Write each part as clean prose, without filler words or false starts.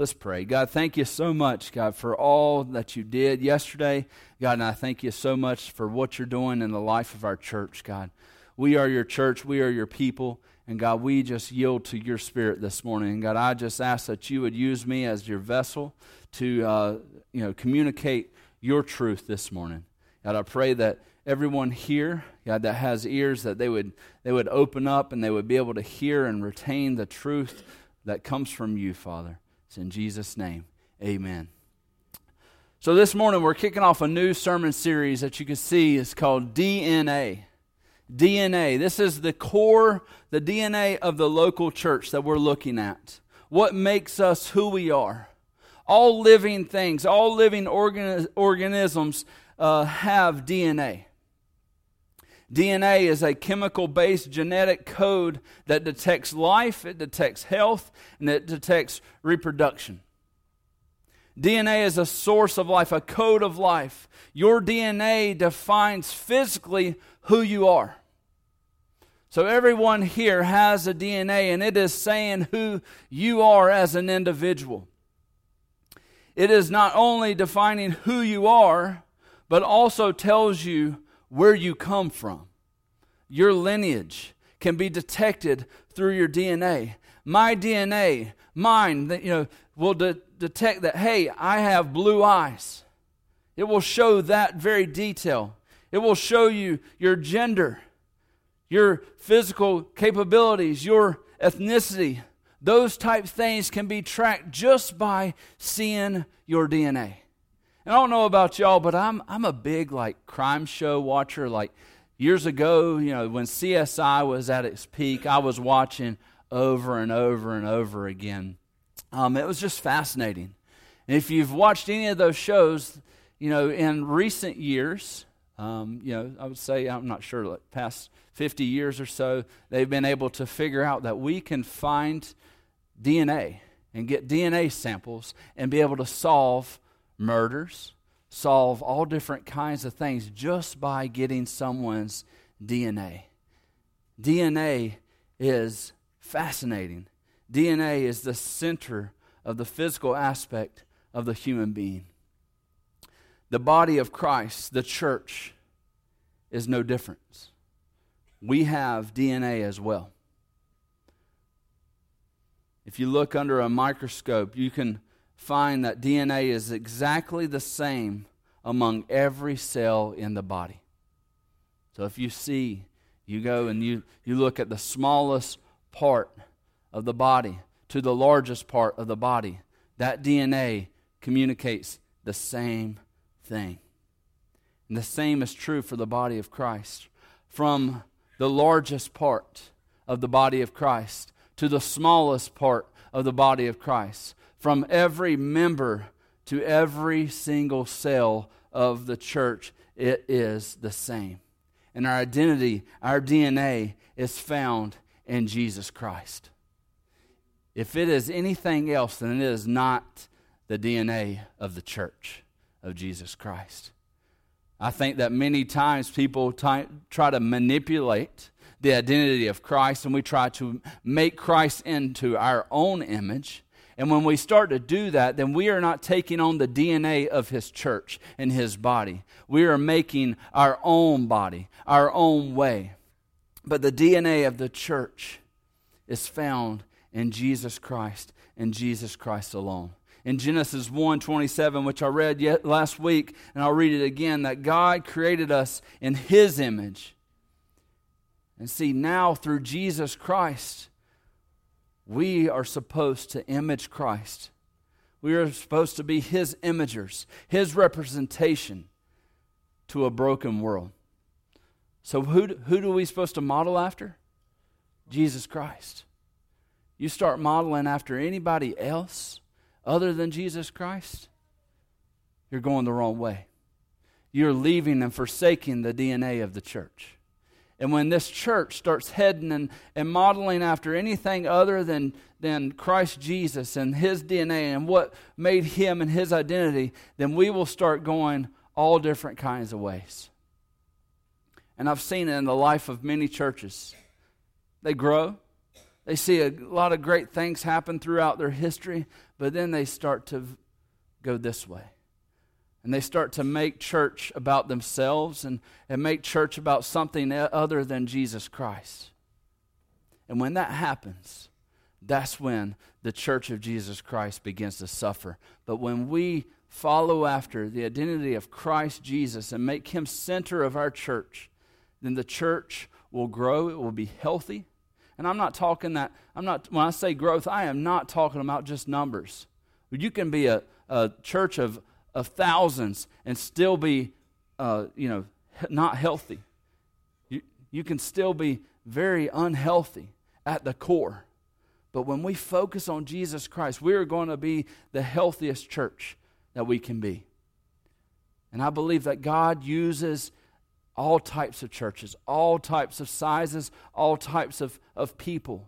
Let's pray. God, thank you so much, God, for all that you did yesterday. God, and I thank you so much for what you're doing in the life of our church, God. We are your church. We are your people. And God, we just yield to your spirit this morning. And God, I just ask that you would use me as your vessel to communicate your truth this morning. God, I pray that everyone here, God, that has ears, that they would open up and they would be able to hear and retain the truth that comes from you, Father. It's in Jesus' name, amen. So this morning we're kicking off a new sermon series that you can see is called DNA. DNA. This is the core, the DNA of the local church that we're looking at. What makes us who we are. All living things, all living organisms have DNA. DNA is a chemical-based genetic code that detects life, it detects health, and it detects reproduction. DNA is a source of life, a code of life. Your DNA defines physically who you are. So everyone here has a DNA, and it is saying who you are as an individual. It is not only defining who you are, but also tells you where you come from. Your lineage can be detected through your DNA. My DNA, mine, will detect that, hey, I have blue eyes. It will show that very detail. It will show you your gender, your physical capabilities, your ethnicity. Those type things can be tracked just by seeing your DNA. And I don't know about y'all, but I'm a big crime show watcher. Years ago, when CSI was at its peak, I was watching over and over and over again. It was just fascinating. And if you've watched any of those shows, in recent years, I would say, I'm not sure, past 50 years or so, they've been able to figure out that we can find DNA and get DNA samples and be able to solve murders, solve all different kinds of things just by getting someone's DNA. DNA is fascinating. DNA is the center of the physical aspect of the human being. The body of Christ, the church, is no different. We have DNA as well. If you look under a microscope, you can find that DNA is exactly the same among every cell in the body. So if you go and you look at the smallest part of the body to the largest part of the body, that DNA communicates the same thing. And the same is true for the body of Christ. From the largest part of the body of Christ to the smallest part of the body of Christ, from every member to every single cell of the church, it is the same. And our identity, our DNA, is found in Jesus Christ. If it is anything else, then it is not the DNA of the church of Jesus Christ. I think that many times people try to manipulate the identity of Christ, and we try to make Christ into our own image. And when we start to do that, then we are not taking on the DNA of His church and His body. We are making our own body, our own way. But the DNA of the church is found in Jesus Christ and Jesus Christ alone. In Genesis 1:27, which I read last week, and I'll read it again, that God created us in His image. And see, now through Jesus Christ, we are supposed to image Christ. We are supposed to be His imagers, His representation to a broken world. So who do we supposed to model after? Jesus Christ. You start modeling after anybody else other than Jesus Christ, you're going the wrong way. You're leaving and forsaking the DNA of the church. And when this church starts heading and modeling after anything other than Christ Jesus and His DNA and what made Him and His identity, then we will start going all different kinds of ways. And I've seen it in the life of many churches. They grow. They see a lot of great things happen throughout their history, but then they start to go this way. And they start to make church about themselves and make church about something other than Jesus Christ. And when that happens, that's when the church of Jesus Christ begins to suffer. But when we follow after the identity of Christ Jesus and make Him center of our church, then the church will grow, it will be healthy. And when I say growth, I am not talking about just numbers. You can be a church of thousands and still be, not healthy. You can still be very unhealthy at the core. But when we focus on Jesus Christ, we are going to be the healthiest church that we can be. And I believe that God uses all types of churches, all types of sizes, all types of people,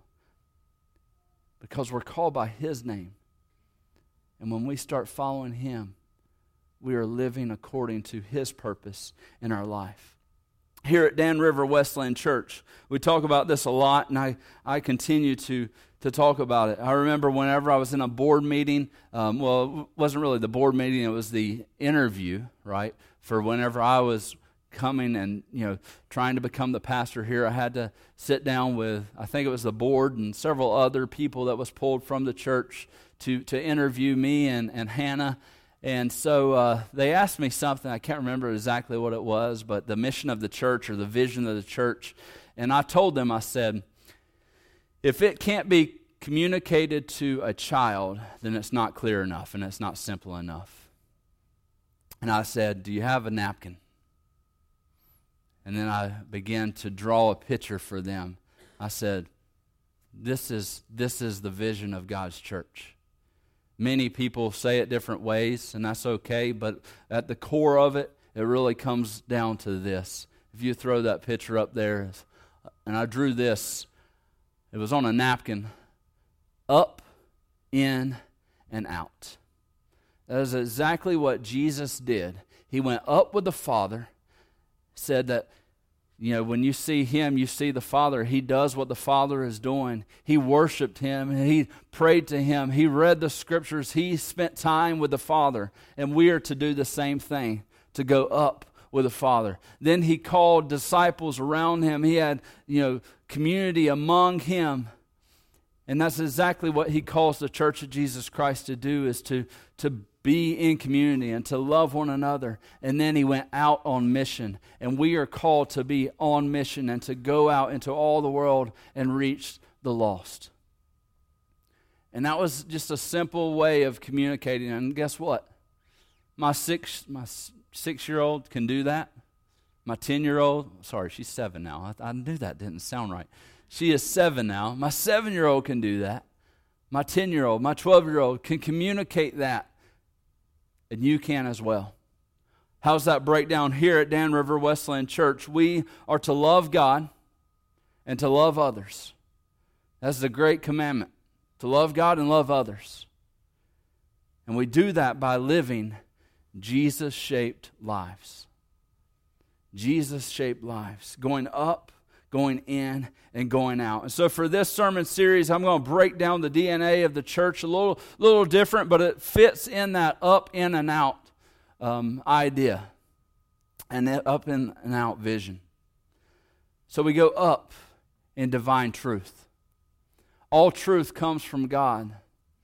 because we're called by His name. And when we start following Him, we are living according to His purpose in our life. Here at Dan River Westland Church, we talk about this a lot, and I continue to talk about it. I remember whenever I was in a board meeting, it wasn't really the board meeting, it was the interview, right? For whenever I was coming and, trying to become the pastor here, I had to sit down with, I think it was the board and several other people that was pulled from the church to interview me and Hannah. And so they asked me something, I can't remember exactly what it was, but the mission of the church or the vision of the church. And I told them, I said, if it can't be communicated to a child, then it's not clear enough and it's not simple enough. And I said, do you have a napkin? And then I began to draw a picture for them. I said, this is the vision of God's church. Many people say it different ways, and that's okay, but at the core of it, it really comes down to this. If you throw that picture up there, and I drew this, it was on a napkin, up, in, and out. That is exactly what Jesus did. He went up with the Father, said that, when you see Him, you see the Father. He does what the Father is doing. He worshiped Him. He prayed to Him. He read the Scriptures. He spent time with the Father. And we are to do the same thing, to go up with the Father. Then He called disciples around Him. He had, community among Him. And that's exactly what He calls the Church of Jesus Christ to do, is to be in community and to love one another. And then He went out on mission. And we are called to be on mission and to go out into all the world and reach the lost. And that was just a simple way of communicating. And guess what? My 6-year-old can do that. My 10-year-old, sorry, she's 7 now. I knew that didn't sound right. She is 7 now. My 7-year-old can do that. My 10-year-old, my 12-year-old can communicate that. And you can as well. How's that breakdown here at Dan River Westland Church? We are to love God and to love others. That's the great commandment, to love God and love others. And we do that by living Jesus-shaped lives. Jesus-shaped lives, going up, going in, and going out. And so for this sermon series, I'm going to break down the DNA of the church a little different, but it fits in that up, in, and out idea, and that up and out vision. So we go up in divine truth. All truth comes from God,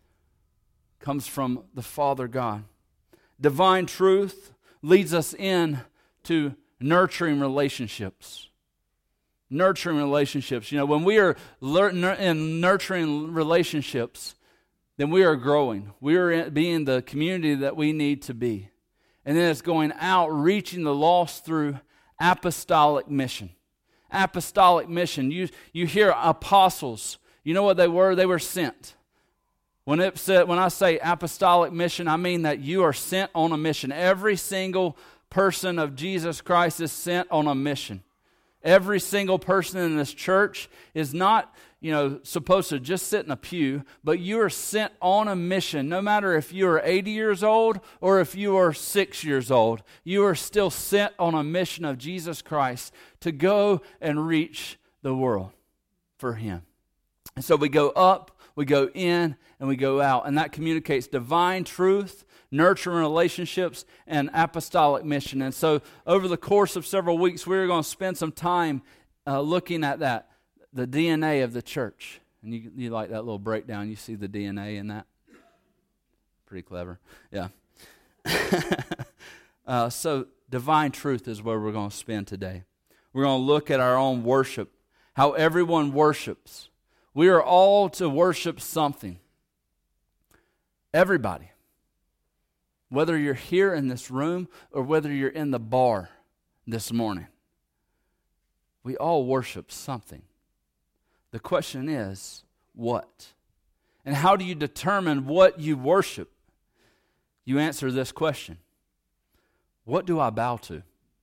comes from the Father God. Divine truth leads us in to nurturing relationships. Nurturing relationships. When we are in nurturing relationships, then we are growing. We are being the community that we need to be. And then it's going out, reaching the lost through apostolic mission. Apostolic mission. You hear apostles. You know what they were? They were sent. When I say apostolic mission, I mean that you are sent on a mission. Every single person of Jesus Christ is sent on a mission. Every single person in this church is not, supposed to just sit in a pew, but you are sent on a mission. No matter if you are 80 years old or if you are 6 years old, you are still sent on a mission of Jesus Christ to go and reach the world for Him. And so we go up, we go in, and we go out. And that communicates divine truth, nurturing relationships, and apostolic mission. And so over the course of several weeks, we're going to spend some time looking at that, the DNA of the church. And you like that little breakdown. You see the DNA in that? Pretty clever. Yeah. So divine truth is where we're going to spend today. We're going to look at our own worship, how everyone worships. We are all to worship something. Everybody. Whether you're here in this room or whether you're in the bar this morning, we all worship something. The question is, what? And how do you determine what you worship? You answer this question. What do I bow to?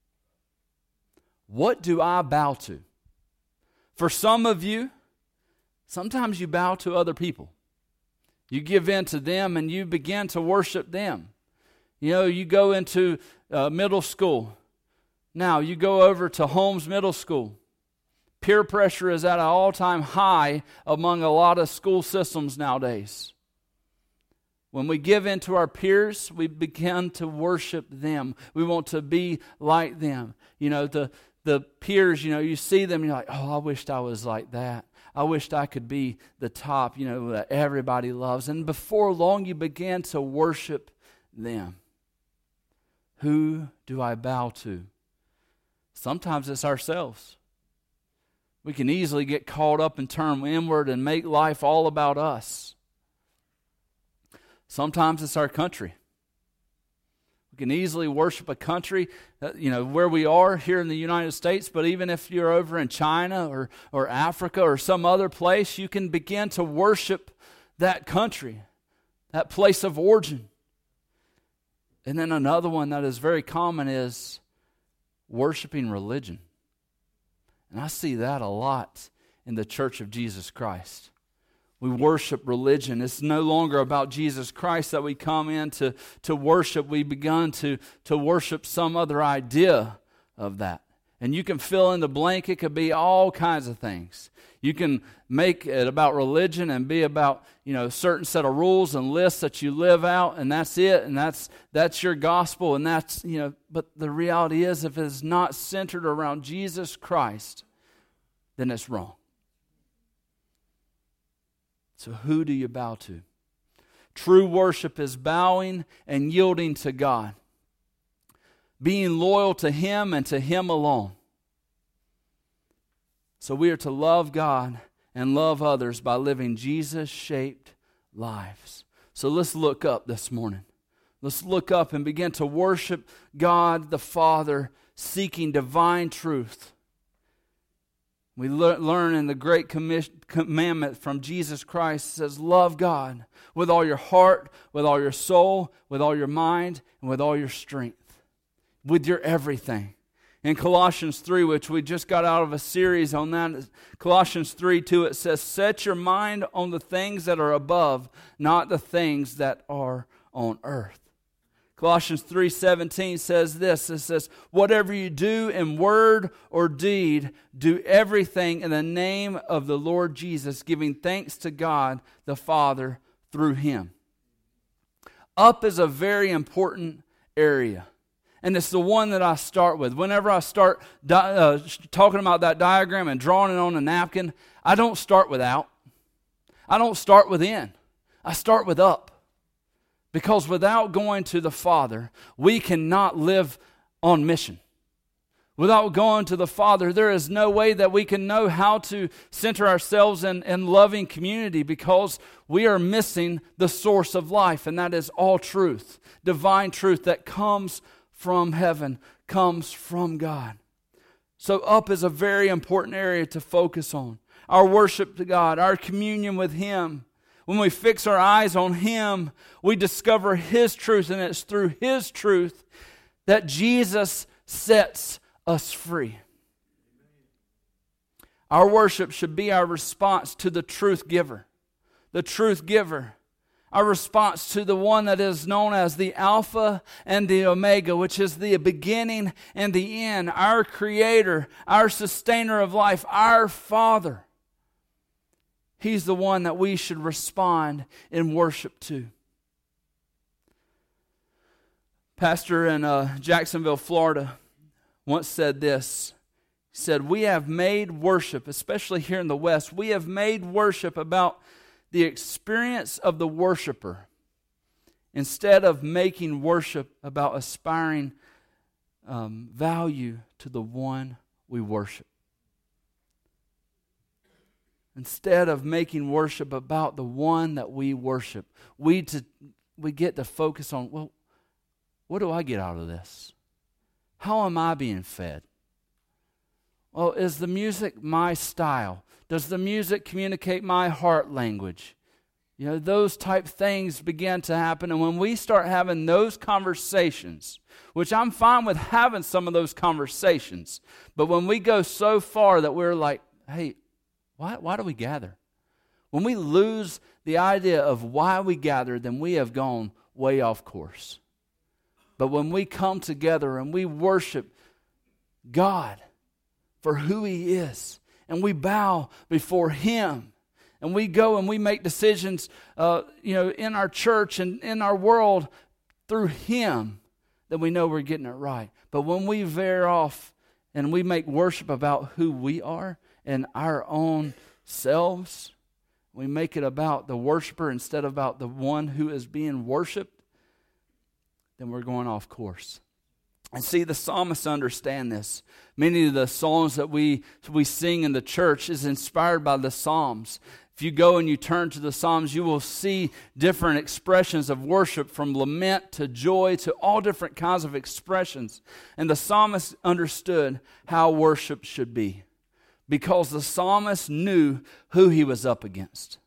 What do I bow to? For some of you, sometimes you bow to other people. You give in to them and you begin to worship them. You know, you go into middle school. Now, you go over to Holmes Middle School. Peer pressure is at an all-time high among a lot of school systems nowadays. When we give in to our peers, we begin to worship them. We want to be like them. You know, the peers, you know, you see them, and you're like, oh, I wished I was like that. I wished I could be the top, you know, that everybody loves. And before long, you begin to worship them. Who do I bow to? Sometimes it's ourselves. We can easily get caught up and turn inward and make life all about us. Sometimes it's our country. We can easily worship a country, you know, where we are here in the United States, but even if you're over in China or Africa or some other place, you can begin to worship that country, that place of origin. And then another one that is very common is worshiping religion. And I see that a lot in the Church of Jesus Christ. We worship religion. It's no longer about Jesus Christ that we come in to worship. We begun to worship some other idea of that. And you can fill in the blank. It could be all kinds of things. You can make it about religion and be about, you know, a certain set of rules and lists that you live out, and that's it, and that's your gospel, and that's, you know, but the reality is if it's not centered around Jesus Christ, then it's wrong. So who do you bow to? True worship is bowing and yielding to God, being loyal to Him and to Him alone. So we are to love God and love others by living Jesus-shaped lives. So let's look up this morning. Let's look up and begin to worship God the Father, seeking divine truth. We learn in the great commandment from Jesus Christ, it says, love God with all your heart, with all your soul, with all your mind, and with all your strength, with your everything. In Colossians 3, which we just got out of a series on that, Colossians 3:2, it says, set your mind on the things that are above, not the things that are on earth. Colossians 3:17 says this, it says, whatever you do in word or deed, do everything in the name of the Lord Jesus, giving thanks to God the Father through Him. Up is a very important area. And it's the one that I start with. Whenever I start talking about that diagram and drawing it on a napkin, I don't start with out. I don't start with in. I start with up. Because without going to the Father, we cannot live on mission. Without going to the Father, there is no way that we can know how to center ourselves in loving community, because we are missing the source of life, and that is all truth, divine truth that comes from heaven, comes from God. So up is a very important area to focus on. Our worship to God, our communion with Him. When we fix our eyes on Him, we discover His truth, and it's through His truth that Jesus sets us free. Our worship should be our response to the truth giver. The truth giver. Our response to the one that is known as the Alpha and the Omega, which is the beginning and the end. Our Creator, our Sustainer of life, our Father. He's the one that we should respond in worship to. Pastor in Jacksonville, Florida, once said this. He said, "We have made worship, especially here in the West, we have made worship about the experience of the worshiper instead of making worship about aspiring value to the one we worship." Instead of making worship about the one that we worship, we get to focus on, well, what do I get out of this? How am I being fed? Well, is the music my style? Does the music communicate my heart language? You know, those type things begin to happen. And when we start having those conversations, which I'm fine with having some of those conversations, but when we go so far that we're like, hey, why do we gather? When we lose the idea of why we gather, then we have gone way off course. But when we come together and we worship God for who He is, and we bow before Him, and we go and we make decisions in our church and in our world through Him, then we know we're getting it right. But when we veer off and we make worship about who we are and our own selves, we make it about the worshiper instead of about the one who is being worshiped, then we're going off course. And see, the psalmists understand this. Many of the songs that we sing in the church is inspired by the Psalms. If you go and you turn to the Psalms, you will see different expressions of worship, from lament to joy to all different kinds of expressions. And the psalmist understood how worship should be, because the psalmist knew who he was up against.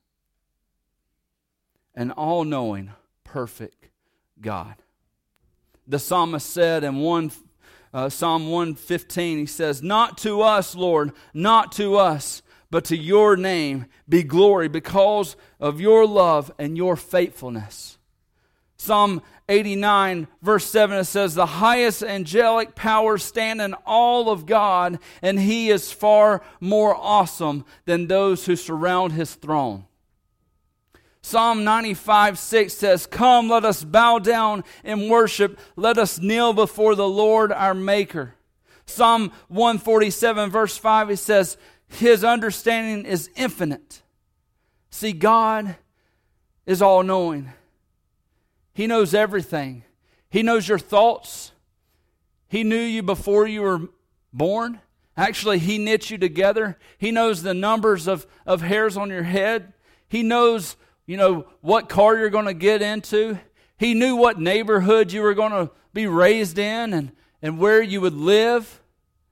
An all-knowing, perfect God. The psalmist said in Psalm 115, he says, "Not to us, Lord, not to us, but to your name be glory because of your love and your faithfulness." Psalm 89, verse 7, it says, "The highest angelic powers stand in awe of God, and He is far more awesome than those who surround His throne." Psalm 95, 6 says, "Come, let us bow down and worship. Let us kneel before the Lord our Maker." Psalm 147, verse 5, it says, "His understanding is infinite." See, God is all-knowing. He knows everything. He knows your thoughts. He knew you before you were born. Actually, He knit you together. He knows the numbers of hairs on your head. He knows what car you're going to get into. He knew what neighborhood you were going to be raised in and where you would live.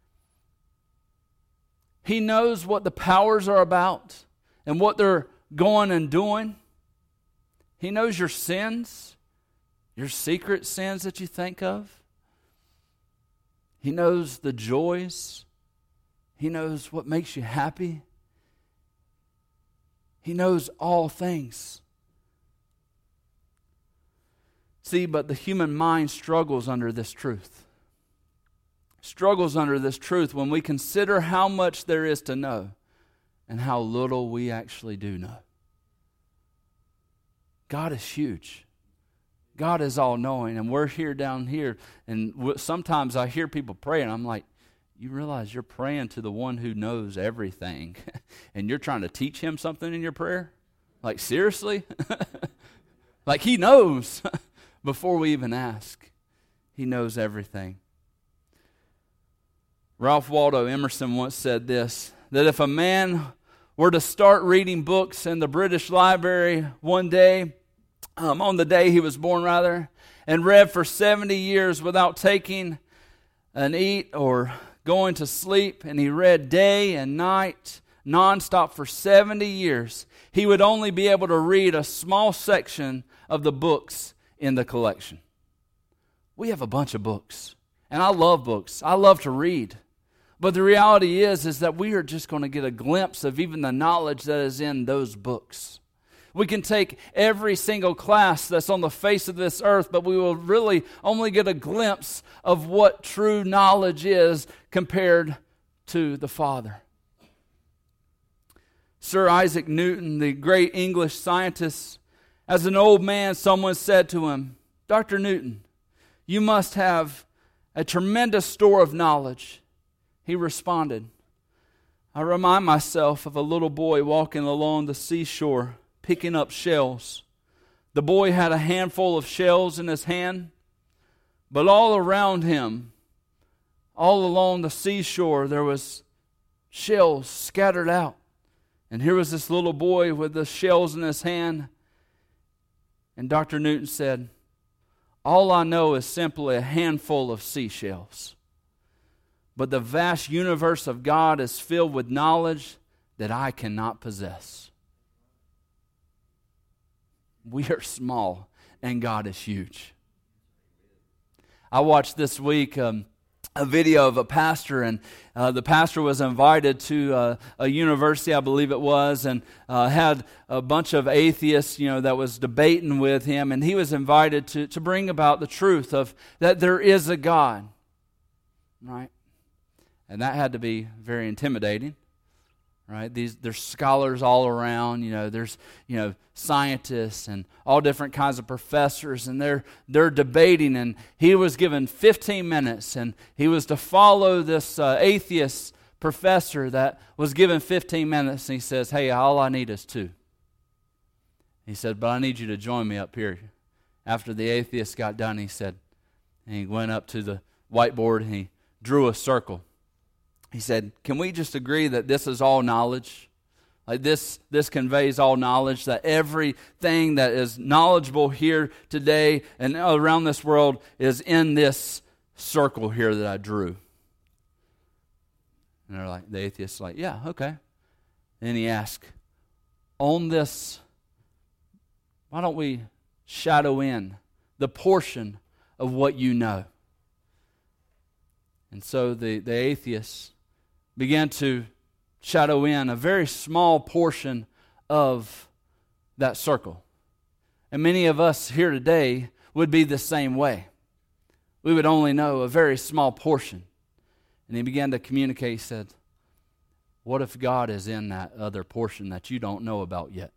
He knows what the powers are about and what they're going and doing. He knows your sins, your secret sins that you think of. He knows the joys. He knows what makes you happy. He knows all things. See, but the human mind struggles under this truth. Struggles under this truth when we consider how much there is to know and how little we actually do know. God is huge. God is all-knowing, and we're here down here, and sometimes I hear people pray, and I'm like, you realize you're praying to the one who knows everything, and you're trying to teach Him something in your prayer? Like, seriously? Like, He knows before we even ask. He knows everything. Ralph Waldo Emerson once said this, that if a man were to start reading books in the British Library one day, on the day he was born rather, and read for 70 years without taking an eat or going to sleep, and he read day and night nonstop for 70 years, he would only be able to read a small section of the books in the collection. We have a bunch of books, and I love books. I love to read. But the reality is that we are just going to get a glimpse of even the knowledge that is in those books. We can take every single class that's on the face of this earth, but we will really only get a glimpse of what true knowledge is compared to the Father. Sir Isaac Newton, the great English scientist, as an old man, someone said to him, "Dr. Newton, you must have a tremendous store of knowledge." He responded, "I remind myself of a little boy walking along the seashore, picking up shells. The boy had a handful of shells in his hand, but all around him, all along the seashore, there was shells scattered out. And here was this little boy with the shells in his hand." And Dr. Newton said, "All I know is simply a handful of seashells. But the vast universe of God is filled with knowledge that I cannot possess." We are small and God is huge. I watched this week a video of a pastor, and the pastor was invited to a university, I believe it was, and had a bunch of atheists, that was debating with him, and he was invited to bring about the truth of that there is a God, right? And that had to be very intimidating, right? There's scholars all around, there's scientists and all different kinds of professors, and they're debating, and he was given 15 minutes, and he was to follow this atheist professor that was given 15 minutes, and he says, "Hey, all I need is 2. He said, "But I need you to join me up here." After the atheist got done, he said, and he went up to the whiteboard and he drew a circle. He said, "Can we just agree that this is all knowledge? Like this conveys all knowledge, that everything that is knowledgeable here today and around this world is in this circle here that I drew?" And they're like, the atheist's like, "Yeah, okay." And he asked, "On this, why don't we shadow in the portion of what you know?" And so the atheist began to shadow in a very small portion of that circle. And many of us here today would be the same way. We would only know a very small portion. And he began to communicate. He said, "What if God is in that other portion that you don't know about yet?"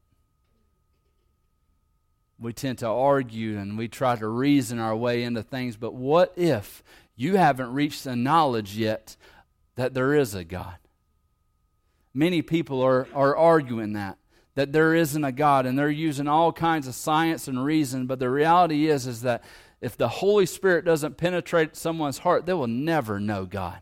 We tend to argue and we try to reason our way into things, but what if you haven't reached the knowledge yet that there is a God? Many people are arguing that there isn't a God, and they're using all kinds of science and reason, but the reality is that if the Holy Spirit doesn't penetrate someone's heart, they will never know God.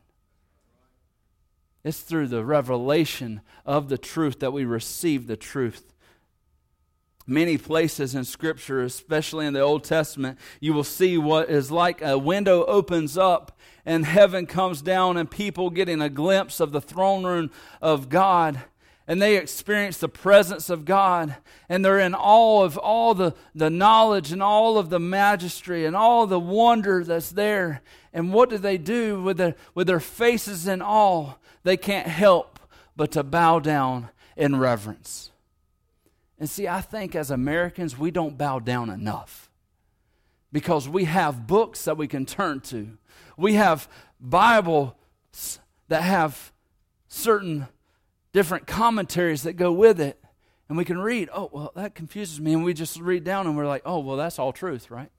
It's through the revelation of the truth that we receive the truth. Many places in Scripture, especially in the Old Testament, you will see what is like a window opens up and heaven comes down and people getting a glimpse of the throne room of God, and they experience the presence of God, and they're in awe of all the knowledge and all of the majesty and all the wonder that's there. And what do with their faces in awe? They can't help but to bow down in reverence. And see, I think as Americans, we don't bow down enough because we have books that we can turn to. We have Bibles that have certain different commentaries that go with it. And we can read, "Oh, well, that confuses me." And we just read down and we're like, "Oh, well, that's all truth, right?"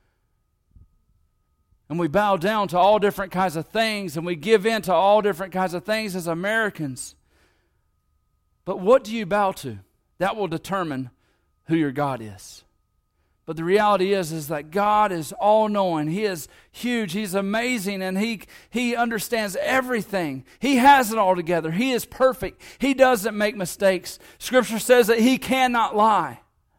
And we bow down to all different kinds of things, and we give in to all different kinds of things as Americans. But what do you bow to? That will determine who your God is. But the reality is that God is all-knowing. He is huge. He's amazing, and He understands everything. He has it all together. He is perfect. He doesn't make mistakes. Scripture says that He cannot lie.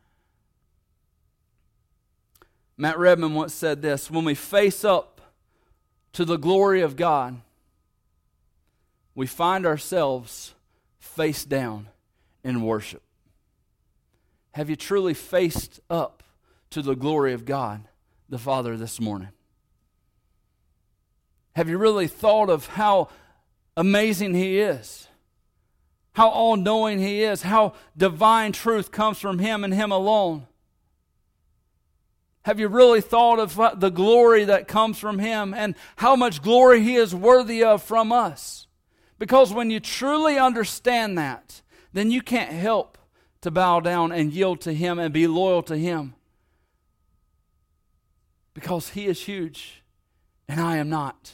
Matt Redman once said this: "When we face up to the glory of God, we find ourselves face down in worship." Have you truly faced up to the glory of God, the Father, this morning? Have you really thought of how amazing He is? How all-knowing He is? How divine truth comes from Him and Him alone? Have you really thought of the glory that comes from Him and how much glory He is worthy of from us? Because when you truly understand that then you can't help to bow down and yield to Him and be loyal to Him. Because He is huge and I am not.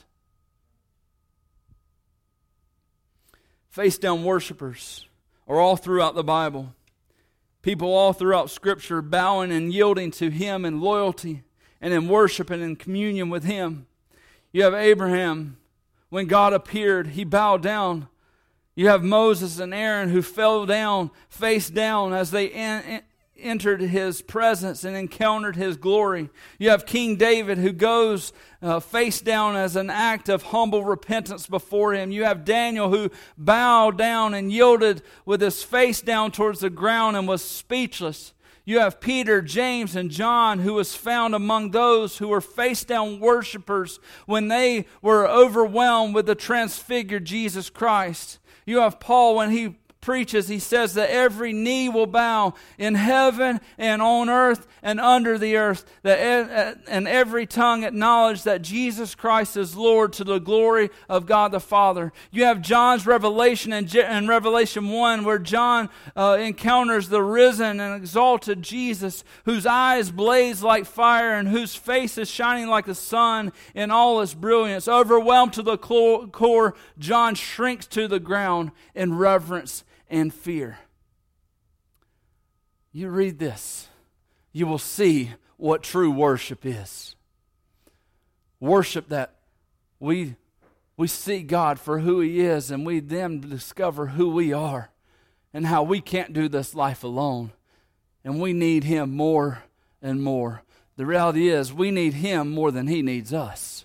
Face down worshipers are all throughout the Bible. People all throughout Scripture bowing and yielding to Him in loyalty and in worship and in communion with Him. You have Abraham. When God appeared, he bowed down. You have Moses and Aaron who fell down, face down, as they entered His presence and encountered His glory. You have King David who goes face down as an act of humble repentance before Him. You have Daniel who bowed down and yielded with his face down towards the ground and was speechless. You have Peter, James, and John who was found among those who were face down worshipers when they were overwhelmed with the transfigured Jesus Christ. You have Paul when he preaches, he says that every knee will bow in heaven and on earth and under the earth, and every tongue acknowledge that Jesus Christ is Lord to the glory of God the Father. You have John's revelation in Revelation 1 where John encounters the risen and exalted Jesus, whose eyes blaze like fire and whose face is shining like the sun in all its brilliance. Overwhelmed to the core, John shrinks to the ground in reverence and fear. You read this, you will see what true worship is. Worship that we see God for who He is, and we then discover who we are and how we can't do this life alone, and we need Him more and more. The reality is we need Him more than He needs us.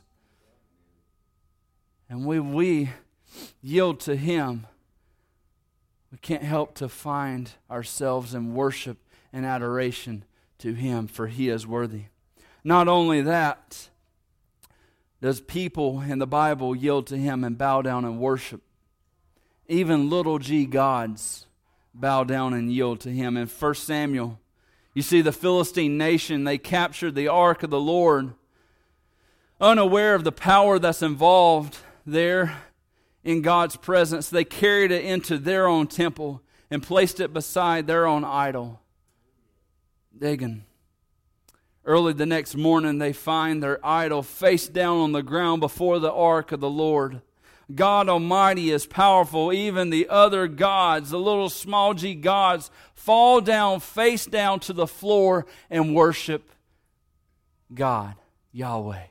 And when we yield to Him, we can't help to find ourselves in worship and adoration to Him, for He is worthy. Not only that, does people in the Bible yield to Him and bow down and worship. Even little g gods bow down and yield to Him. In 1 Samuel, you see the Philistine nation, they captured the ark of the Lord, unaware of the power that's involved there. In God's presence, they carried it into their own temple and placed it beside their own idol, Dagon. Early the next morning, they find their idol face down on the ground before the ark of the Lord. God Almighty is powerful. Even the other gods, the little small g gods, fall down, face down to the floor and worship God, Yahweh.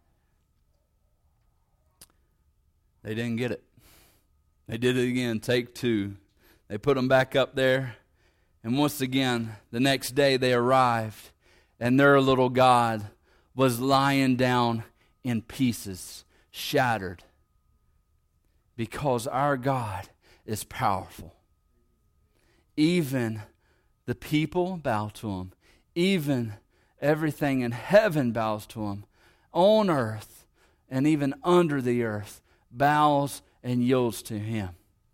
They didn't get it. They did it again, take two. They put them back up there. And once again, the next day they arrived, and their little god was lying down in pieces, shattered. Because our God is powerful. Even the people bow to Him. Even everything in heaven bows to Him. On earth and even under the earth bows and yields to Him.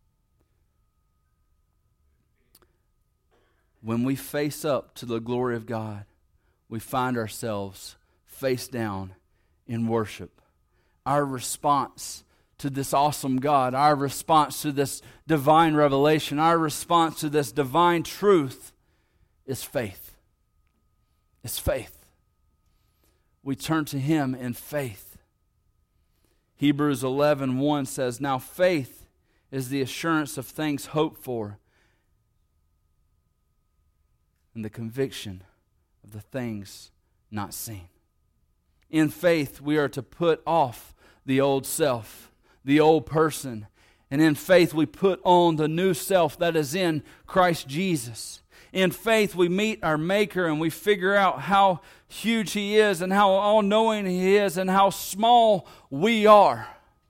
When we face up to the glory of God, we find ourselves face down in worship. Our response to this awesome God, our response to this divine revelation, our response to this divine truth is faith. It's faith. We turn to Him in faith. Hebrews 11:1 says, "Now faith is the assurance of things hoped for and the conviction of the things not seen." In faith, we are to put off the old self, the old person. And in faith, we put on the new self that is in Christ Jesus. In faith, we meet our Maker and we figure out how huge He is and how all-knowing He is and how small we are.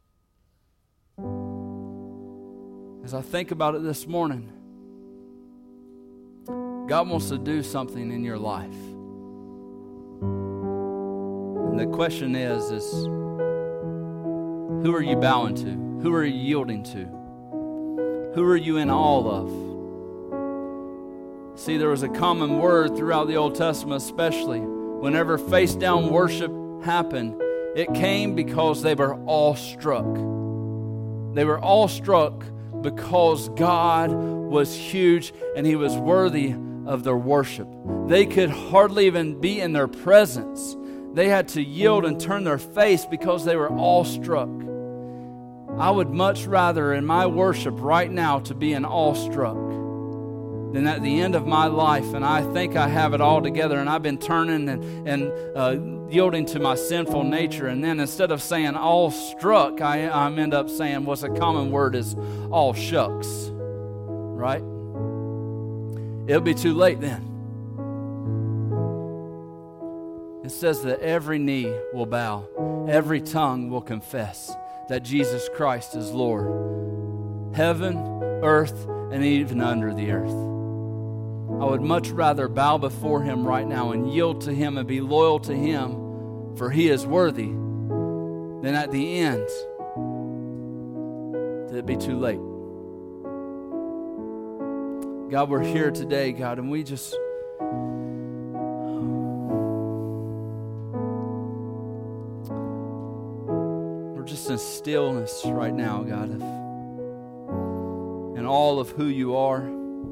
As I think about it this morning, God wants to do something in your life. And the question is who are you bowing to? Who are you yielding to? Who are you in awe of? See, there was a common word throughout the Old Testament, especially whenever face-down worship happened. It came because they were awestruck. They were awestruck because God was huge and He was worthy of their worship. They could hardly even be in their presence. They had to yield and turn their face because they were awestruck. I would much rather in my worship right now to be an awestruck than at the end of my life and I think I have it all together and I've been turning and yielding to my sinful nature, and then instead of saying awestruck, I end up saying what's a common word is all shucks, right? It'll be too late then. It says that every knee will bow, every tongue will confess that Jesus Christ is Lord. Heaven, earth, and even under the earth. I would much rather bow before Him right now and yield to Him and be loyal to Him, for He is worthy, than at the end that it be too late. God, we're here today, God, and we're just in stillness right now, God, and all of who You are.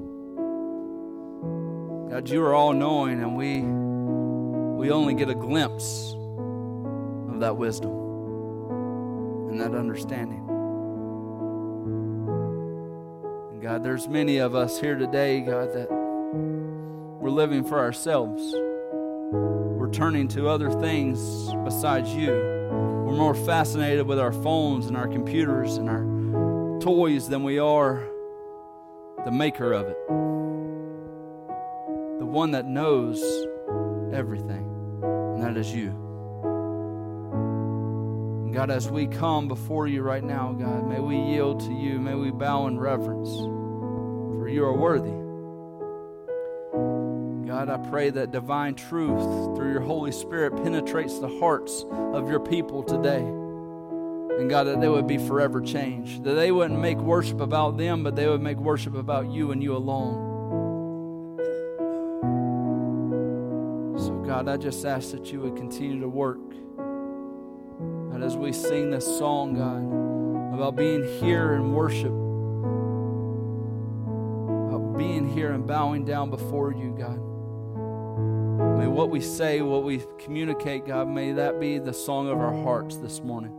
God, You are all-knowing, and we only get a glimpse of that wisdom and that understanding. And God, there's many of us here today, God, that we're living for ourselves. We're turning to other things besides You. We're more fascinated with our phones and our computers and our toys than we are the maker of it. The one that knows everything, and that is You. And God, as we come before You right now, God, may we yield to You. May we bow in reverence, for You are worthy. God, I pray that divine truth through Your Holy Spirit penetrates the hearts of Your people today. And God, that they would be forever changed. That they wouldn't make worship about them, but they would make worship about You and You alone. So God, I just ask that You would continue to work. And as we sing this song, God, about being here in worship, about being here and bowing down before You, God. May what we say, what we communicate, God, may that be the song of our hearts this morning.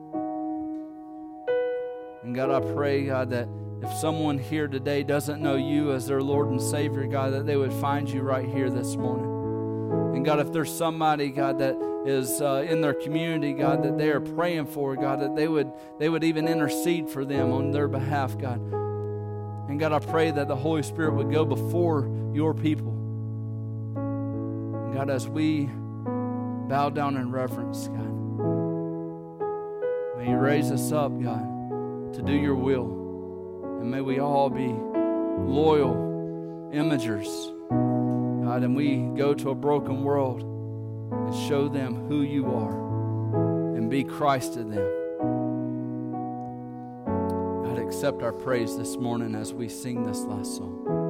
And God, I pray, God, that if someone here today doesn't know You as their Lord and Savior, God, that they would find You right here this morning. And God, if there's somebody, God, that is in their community, God, that they are praying for, God, that they would even intercede for them on their behalf, God. And God, I pray that the Holy Spirit would go before Your people. And God, as we bow down in reverence, God, may You raise us up, God, to do Your will. And may we all be loyal imagers, God, and we go to a broken world and show them who You are and be Christ to them. God, accept our praise this morning as we sing this last song.